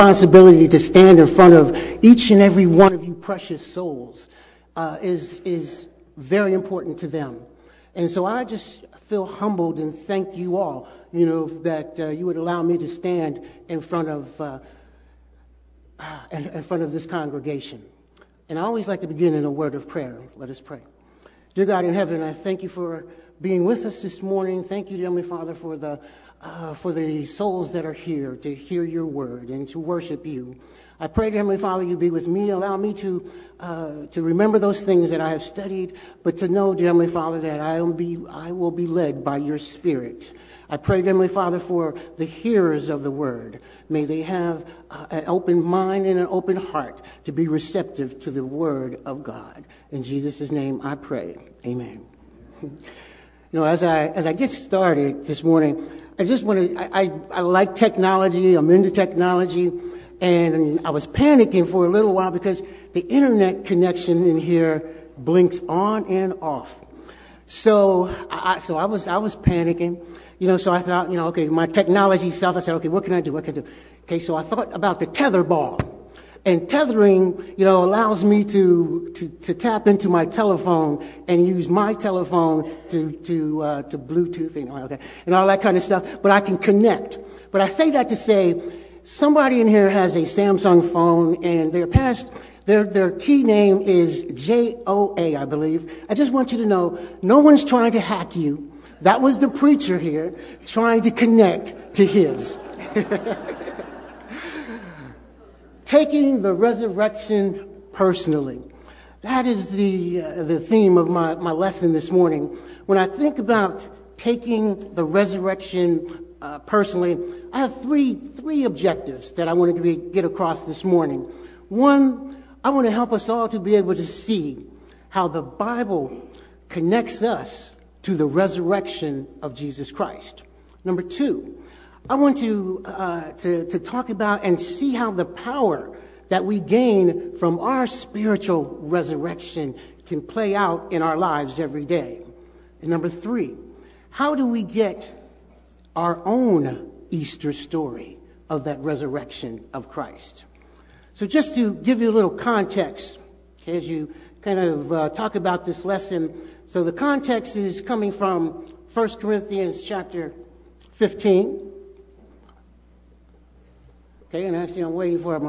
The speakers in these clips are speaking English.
responsibility to stand in front of each and every one of you precious souls is very important to them. And so I just feel humbled and thank you all, that you would allow me to stand in front of this congregation. And I always like to begin in a word of prayer. Let us pray. Dear God in heaven, I thank you for being with us this morning. Thank you, Heavenly Father, for the souls that are here to hear your word and to worship you. I pray, Heavenly Father, you be with me. Allow me to remember those things that I have studied, but to know, dear Heavenly Father, that I will be led by your Spirit. I pray, Heavenly Father, for the hearers of the word. May they have an open mind and an open heart to be receptive to the word of God. In Jesus' name I pray. Amen. As I get started this morning, I just want to, I like technology. I'm into technology. And I was panicking for a little while because the internet connection in here blinks on and off. So I was panicking. So I thought, okay, my technology self, I said, okay, what can I do? Okay, so I thought about the tether ball. And tethering, allows me to tap into my telephone and use my telephone to Bluetooth and all that kind of stuff. But I can connect. But I say that to say, somebody in here has a Samsung phone and their key name is JOA, I believe. I just want you to know, no one's trying to hack you. That was the preacher here trying to connect to his. Taking the resurrection personally. That is the theme of my lesson this morning. When I think about taking the resurrection personally, I have three objectives that I want to get across this morning. One, I want to help us all to be able to see how the Bible connects us to the resurrection of Jesus Christ. Number two, I want to talk about and see how the power that we gain from our spiritual resurrection can play out in our lives every day. And number three, how do we get our own Easter story of that resurrection of Christ? So just to give you a little context, okay, as you kind of talk about this lesson. So the context is coming from 1 Corinthians chapter 15. Okay, and actually I'm waiting for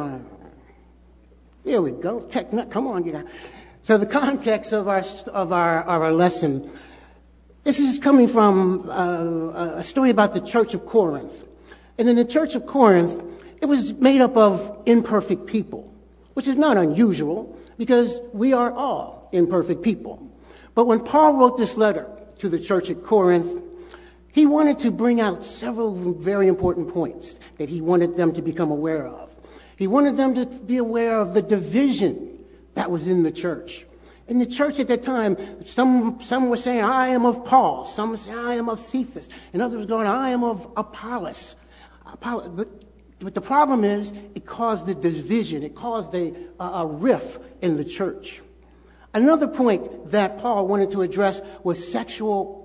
there we go. Come on, you guys. So the context of our lesson, this is coming from a story about the church of Corinth. And in the church of Corinth, it was made up of imperfect people, which is not unusual because we are all imperfect people. But when Paul wrote this letter to the church at Corinth, he wanted to bring out several very important points that he wanted them to become aware of. He wanted them to be aware of the division that was in the church. In the church at that time, some were saying, I am of Paul. Some were saying, I am of Cephas. And others were going, I am of Apollos. But the problem is, it caused a division. It caused a rift in the church. Another point that Paul wanted to address was sexual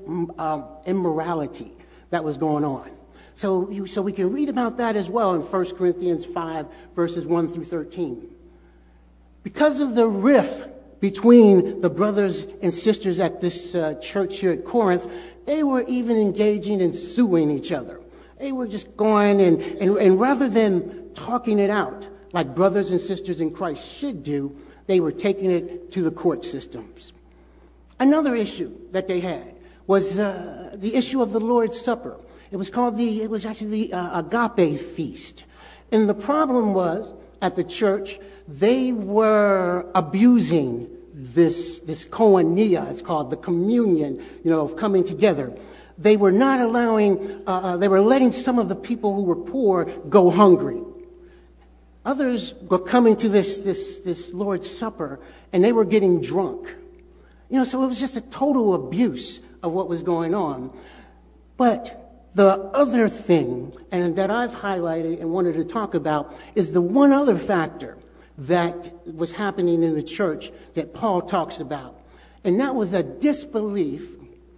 immorality that was going on. So we can read about that as well in 1 Corinthians 5, verses 1 through 13. Because of the rift between the brothers and sisters at this church here at Corinth, they were even engaging in suing each other. They were just going and rather than talking it out like brothers and sisters in Christ should do, they were taking it to the court systems. Another issue that they had was the issue of the Lord's Supper. It was actually the agape feast. And the problem was, at the church, they were abusing this koinonia, it's called the communion, of coming together. They were not allowing, they were letting some of the people who were poor go hungry. Others were coming to this Lord's Supper, and they were getting drunk. So it was just a total abuse of what was going on. But the other thing, and that I've highlighted and wanted to talk about, is the one other factor that was happening in the church that Paul talks about. And that was a disbelief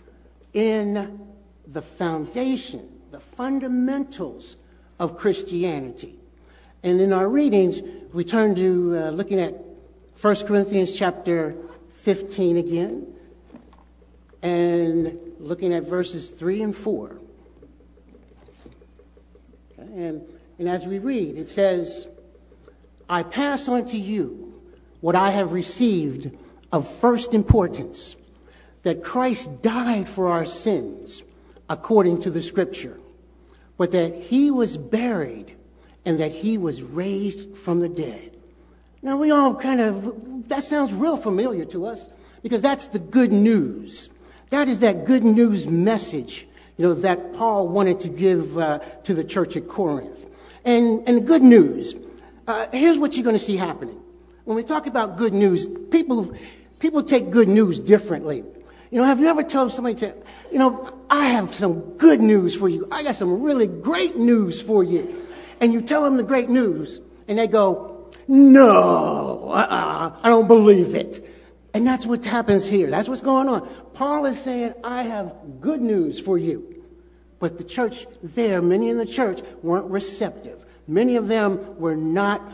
in the foundation, the fundamentals of Christianity. And in our readings, we turn to looking at 1 Corinthians chapter 15 again, and looking at verses 3 and 4. Okay, and as we read, it says, I pass on to you what I have received of first importance, that Christ died for our sins according to the Scripture, but that he was buried and that he was raised from the dead. Now we all that sounds real familiar to us, because that's the good news. That is that good news message, that Paul wanted to give to the church at Corinth. And the good news, here's what you're going to see happening. When we talk about good news, people take good news differently. Have you ever told somebody, I have some good news for you. I got some really great news for you. And you tell them the great news, and they go, no, I don't believe it. And that's what happens here. That's what's going on. Paul is saying, I have good news for you. But the church there, many in the church weren't receptive. Many of them were not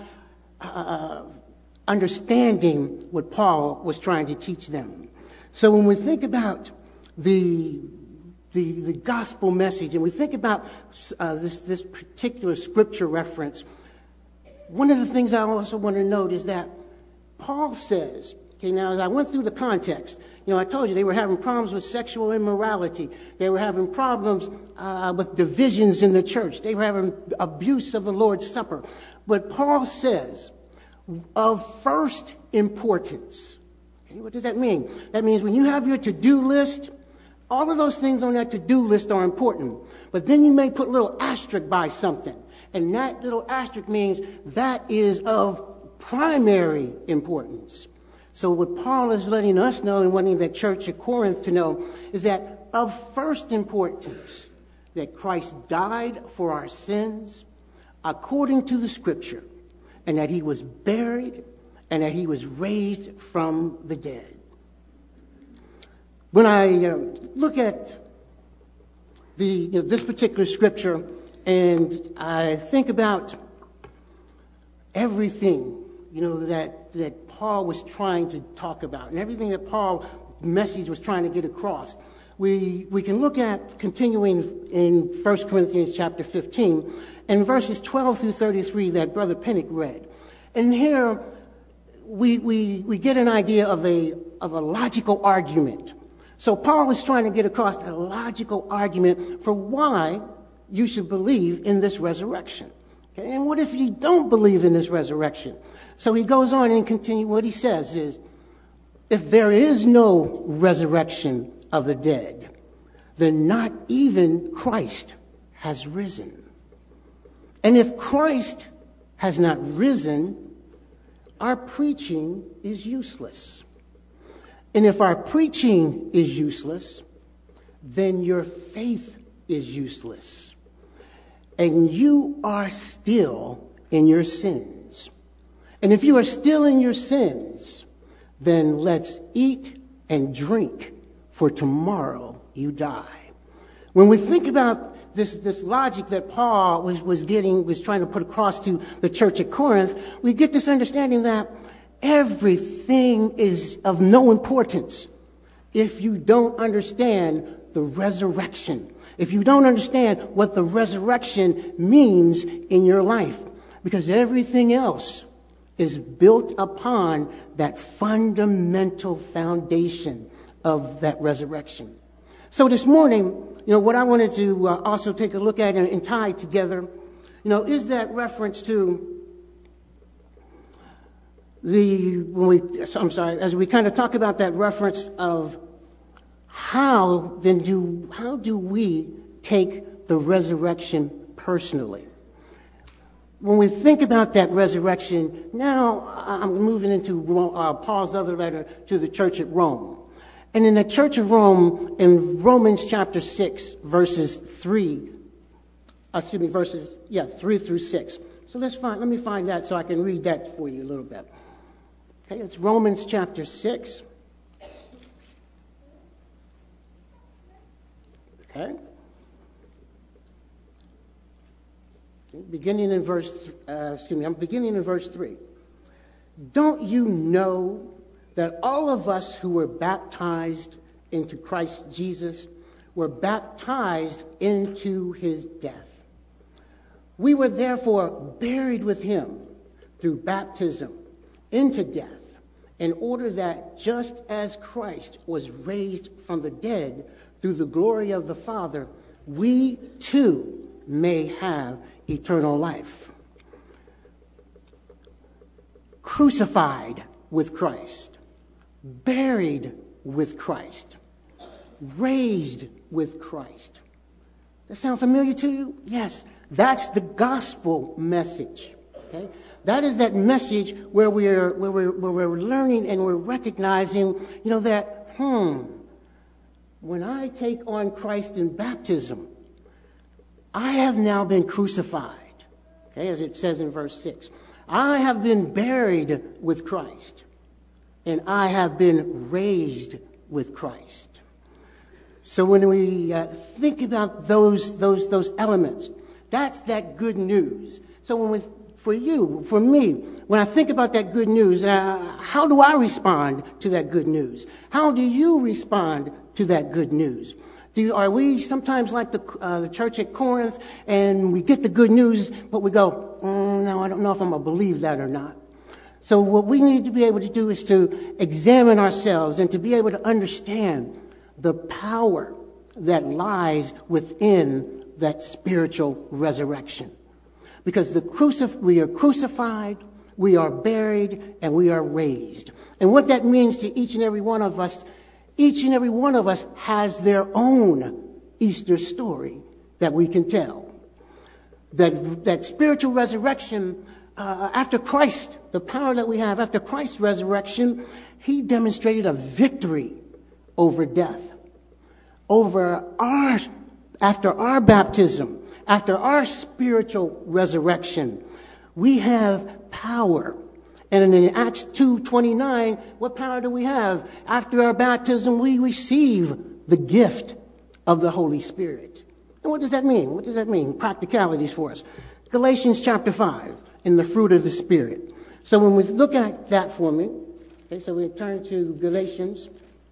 understanding what Paul was trying to teach them. So when we think about the gospel message, and we think about this particular scripture reference, one of the things I also want to note is that Paul says, okay, now as I went through the context, I told you they were having problems with sexual immorality. They were having problems with divisions in the church. They were having abuse of the Lord's Supper. But Paul says, of first importance. Okay, what does that mean? That means when you have your to-do list, all of those things on that to-do list are important. But then you may put a little asterisk by something. And that little asterisk means that is of primary importance. So what Paul is letting us know and wanting the church at Corinth to know is that of first importance, that Christ died for our sins according to the Scripture, and that he was buried, and that he was raised from the dead. When I look at this particular Scripture, and I think about everything that Paul was trying to talk about, and everything that Paul's message was trying to get across, we can look at continuing in 1 Corinthians chapter 15 and verses 12 through 33 that Brother Pinnock read. And here we get an idea of a logical argument. So Paul is trying to get across a logical argument for why you should believe in this resurrection. Okay? And what if you don't believe in this resurrection? So he goes on and continue. What he says is, if there is no resurrection of the dead, then not even Christ has risen. And if Christ has not risen, our preaching is useless. And if our preaching is useless, then your faith is useless. And you are still in your sins. And if you are still in your sins, then let's eat and drink, for tomorrow you die. When we think about this logic that Paul was trying to put across to the church at Corinth, we get this understanding that everything is of no importance if you don't understand the resurrection. If you don't understand what the resurrection means in your life, because everything else is built upon that fundamental foundation of that resurrection. So this morning, what I wanted to also take a look at and tie together, is that reference to as we kind of talk about that reference of how do we take the resurrection personally? When we think about that resurrection, now I'm moving into Paul's other letter to the church at Rome. And in the church of Rome, in Romans chapter 6, verses 3 through 6. So let me find that so I can read that for you a little bit. Okay, it's Romans chapter 6. Okay. Okay, I'm beginning in verse 3. Don't you know that all of us who were baptized into Christ Jesus were baptized into his death? We were therefore buried with him through baptism into death, in order that just as Christ was raised from the dead through the glory of the Father, we too may have eternal life. Crucified with Christ, buried with Christ, raised with Christ. That sound familiar to you? Yes, that's the gospel message. Okay, that is that message where we're learning and we're recognizing, that when I take on Christ in baptism, I have now been crucified. Okay, as it says in verse 6. I have been buried with Christ, and I have been raised with Christ. So when we think about those elements, that's that good news. So for me, when I think about that good news, how do I respond to that good news? How do you respond to that good news? Are we sometimes like the church at Corinth, and we get the good news, but we go, no, I don't know if I'm going to believe that or not. So what we need to be able to do is to examine ourselves and to be able to understand the power that lies within that spiritual resurrection. Because we are crucified, we are buried, and we are raised. And what that means to each and every one of us has their own Easter story that we can tell. That spiritual resurrection, after Christ, the power that we have after Christ's resurrection, he demonstrated a victory over death. After our baptism, after our spiritual resurrection, we have power. And in Acts 2:29, what power do we have? After our baptism, we receive the gift of the Holy Spirit. And what does that mean? What does that mean? Practicalities for us. Galatians chapter 5, in the fruit of the Spirit. So when we look at that for me, okay, so we turn to Galatians.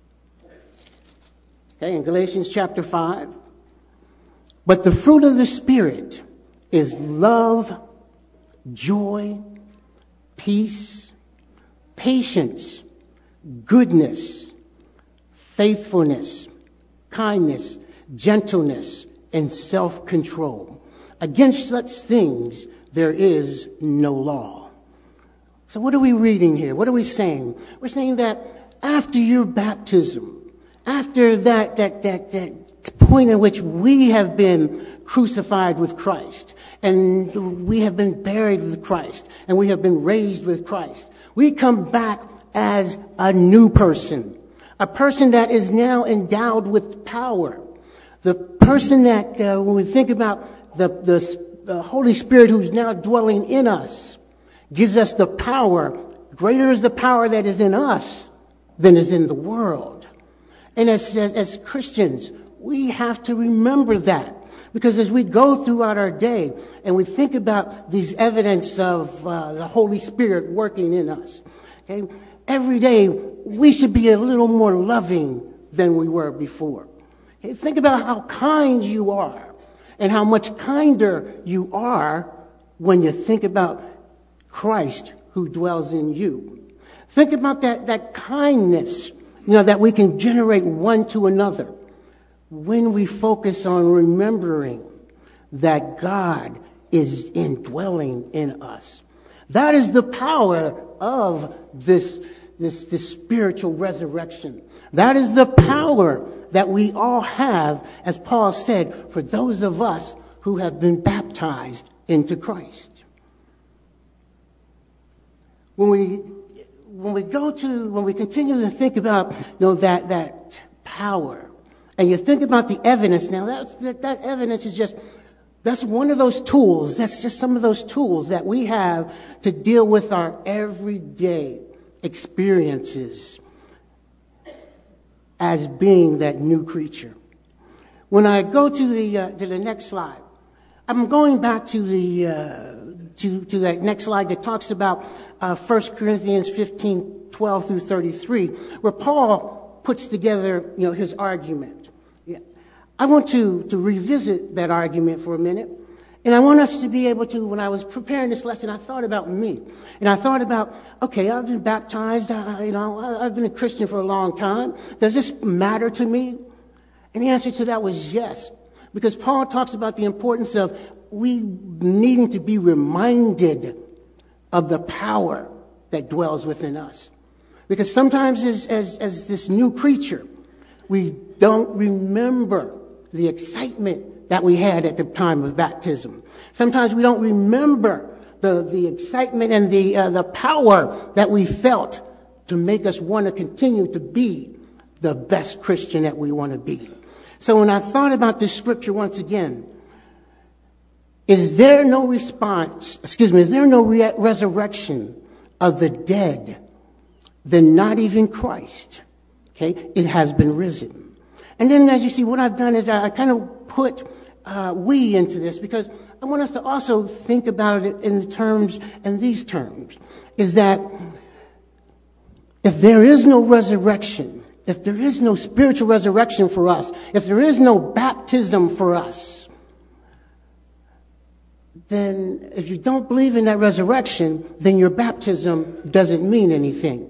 Okay, in Galatians chapter 5. But the fruit of the Spirit is love, joy, peace, patience, goodness, faithfulness, kindness, gentleness, and self-control. Against such things there is no law. So what are we reading here? What are we saying? We're saying that after your baptism, after that point in which we have been crucified with Christ, and we have been buried with Christ, and we have been raised with Christ, we come back as a new person, a person that is now endowed with power. The person that, when we think about the Holy Spirit who's now dwelling in us, gives us the power. Greater is the power that is in us than is in the world. And as Christians, we have to remember that. Because as we go throughout our day and we think about these evidence of the Holy Spirit working in us, okay, every day we should be a little more loving than we were before. Okay, think about how kind you are and how much kinder you are when you think about Christ who dwells in you. Think about that kindness, that we can generate one to another when we focus on remembering that God is indwelling in us. That is the power of this spiritual resurrection. That is the power that we all have, as Paul said, for those of us who have been baptized into Christ. When we continue to think about that power, and you think about the evidence now, that evidence is that's one of those tools. That's just some of those tools that we have to deal with our everyday experiences as being that new creature. When I go to the next slide, I'm going back to to that next slide that talks about 1 Corinthians 15:12 through 33, where Paul puts together, his argument. Yeah. I want to revisit that argument for a minute. And I want us to be able to, when I was preparing this lesson, I thought about me. And I thought about, okay, I've been baptized, I've been a Christian for a long time. Does this matter to me? And the answer to that was yes. Because Paul talks about the importance of we needing to be reminded of the power that dwells within us. Because sometimes as this new creature, we don't remember the excitement that we had at the time of baptism. Sometimes we don't remember the excitement and the power that we felt to make us want to continue to be the best Christian that we want to be. So when I thought about this scripture once again, is there no resurrection of the dead, then not even Christ? Okay, it has been risen. And then as you see, what I've done is I kind of put we into this because I want us to also think about it in these terms, is that if there is no resurrection, if there is no spiritual resurrection for us, if there is no baptism for us, then if you don't believe in that resurrection, then your baptism doesn't mean anything.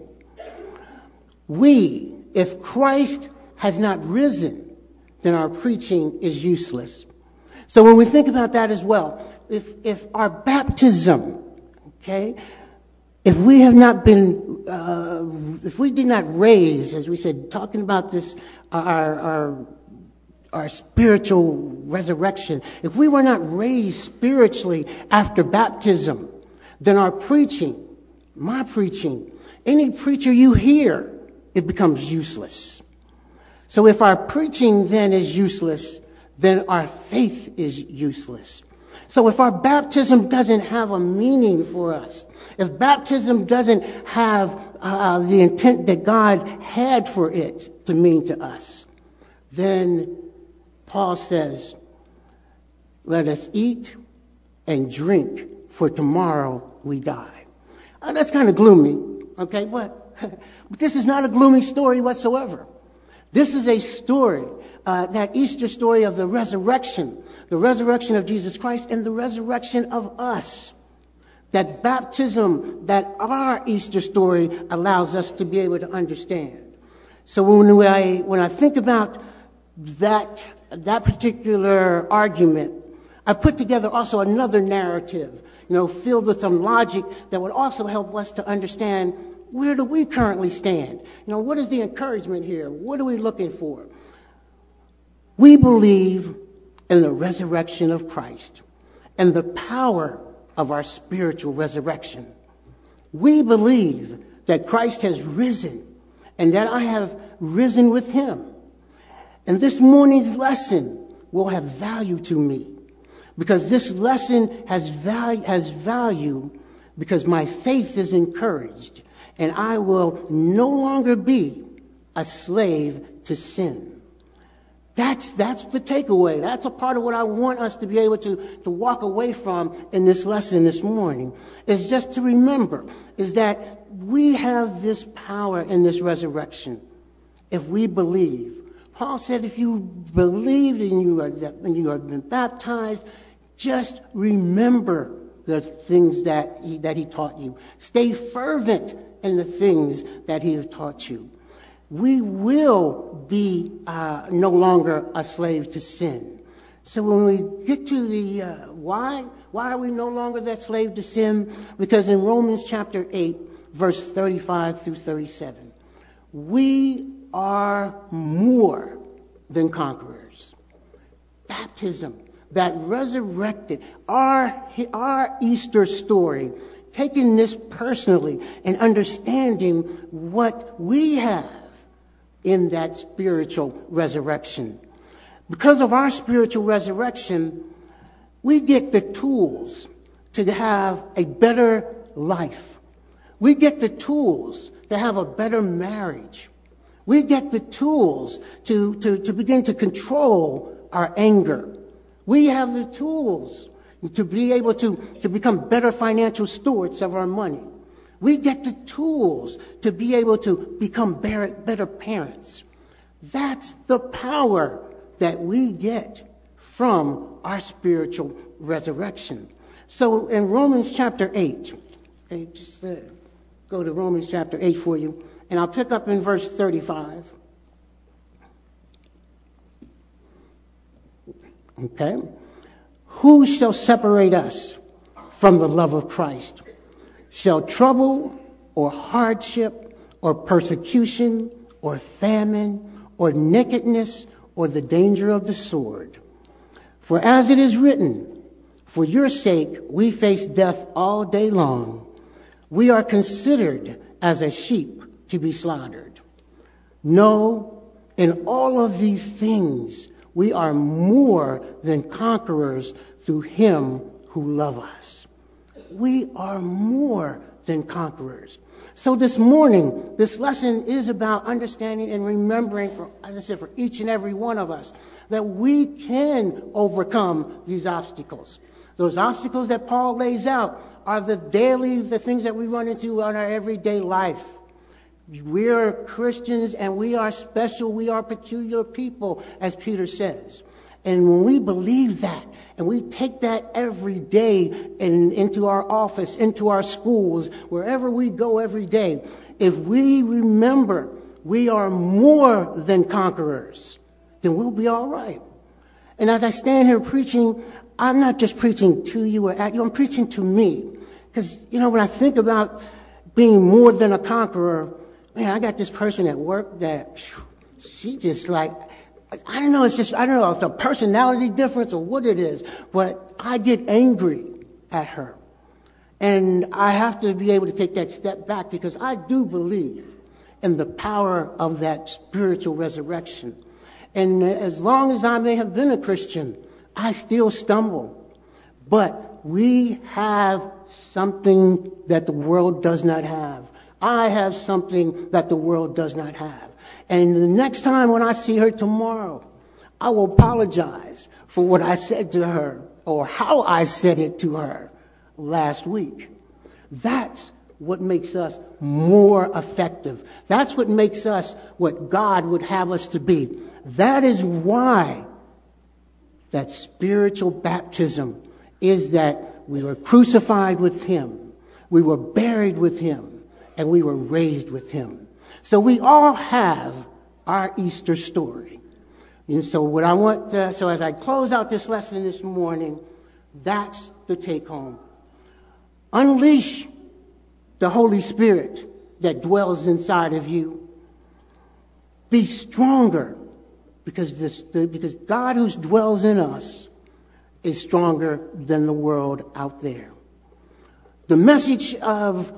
If Christ has not risen, then our preaching is useless. So when we think about that as well, if our baptism, okay, if we have not been, if we did not raise, as we said, talking about this, our spiritual resurrection, if we were not raised spiritually after baptism, then our preaching, my preaching, any preacher you hear, it becomes useless. So if our preaching then is useless, then our faith is useless. So if our baptism doesn't have a meaning for us, if baptism doesn't have the intent that God had for it to mean to us, then Paul says, let us eat and drink, for tomorrow we die. That's kind of gloomy, okay? But this is not a gloomy story whatsoever. This is a story, that Easter story of the resurrection of Jesus Christ and the resurrection of us. That baptism, that our Easter story allows us to be able to understand. So when I think about that particular argument, I put together also another narrative, filled with some logic that would also help us to understand, where do we currently stand? What is the encouragement here? What are we looking for? We believe in the resurrection of Christ and the power of our spiritual resurrection. We believe that Christ has risen and that I have risen with him. And this morning's lesson will have value to me because this lesson has value because my faith is encouraged and I will no longer be a slave to sin. That's the takeaway. That's a part of what I want us to be able to walk away from in this lesson this morning, is just to remember, is that we have this power in this resurrection if we believe. Paul said if you believed and you have been baptized, just remember the things that he taught you. Stay fervent in the things that he has taught you. We will be no longer a slave to sin. So when we get to the why are we no longer that slave to sin? Because in Romans chapter 8, verse 35 through 37, we are more than conquerors. Baptism, that resurrected, our Easter story, taking this personally and understanding what we have in that spiritual resurrection. Because of our spiritual resurrection, we get the tools to have a better life. We get the tools to have a better marriage. We get the tools to begin to control our anger. We have the tools to be able to become better financial stewards of our money. We get the tools to be able to become better parents. That's the power that we get from our spiritual resurrection. So in Romans chapter 8, just go to Romans chapter 8 for you, and I'll pick up in verse 35. Okay? Who shall separate us from the love of Christ? Shall trouble or hardship or persecution or famine or nakedness or the danger of the sword? For as it is written, for your sake we face death all day long. We are considered as a sheep to be slaughtered. No, in all of these things we are more than conquerors through him who loves us. We are more than conquerors. So this morning, this lesson is about understanding and remembering, as I said, for each and every one of us, that we can overcome these obstacles. Those obstacles that Paul lays out are the things that we run into in our everyday life. We are Christians and we are special, we are peculiar people, as Peter says. And when we believe that, and we take that every day into our office, into our schools, wherever we go every day, if we remember we are more than conquerors, then we'll be all right. And as I stand here preaching, I'm not just preaching to you or at you, I'm preaching to me. Because, when I think about being more than a conqueror, man, I got this person at work that she just like, I don't know if it's a personality difference or what it is, but I get angry at her. And I have to be able to take that step back because I do believe in the power of that spiritual resurrection. And as long as I may have been a Christian, I still stumble. But we have something that the world does not have. I have something that the world does not have. And the next time when I see her tomorrow, I will apologize for what I said to her or how I said it to her last week. That's what makes us more effective. That's what makes us what God would have us to be. That is why that spiritual baptism is that we were crucified with him, we were buried with him, and we were raised with him. So we all have our Easter story. And so what I want, so as I close out this lesson this morning, that's the take home. Unleash the Holy Spirit that dwells inside of you. Be stronger because God who dwells in us is stronger than the world out there. The message of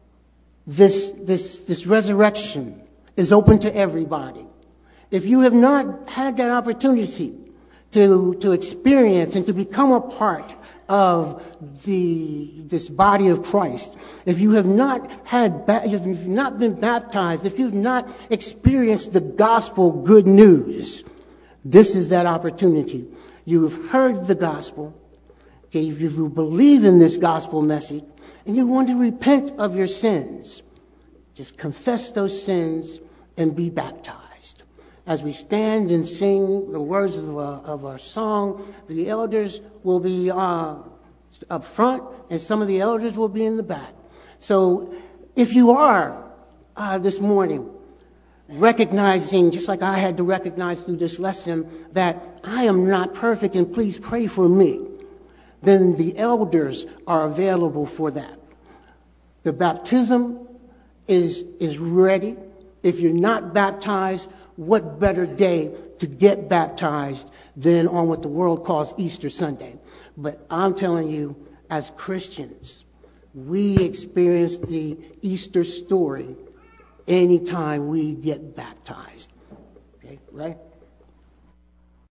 this resurrection is open to everybody. If you have not had that opportunity to experience and to become a part of this body of Christ, if you have not if you've not been baptized, if you've not experienced the gospel good news, this is that opportunity. You've heard the gospel. Okay, if you believe in this gospel message, and you want to repent of your sins, just confess those sins and be baptized. As we stand and sing the words of our song, the elders will be up front and some of the elders will be in the back. So if you are this morning recognizing, just like I had to recognize through this lesson, that I am not perfect and please pray for me, then the elders are available for that. The baptism is ready. If you're not baptized, what better day to get baptized than on what the world calls Easter Sunday? But I'm telling you, as Christians, we experience the Easter story anytime we get baptized. Okay, right?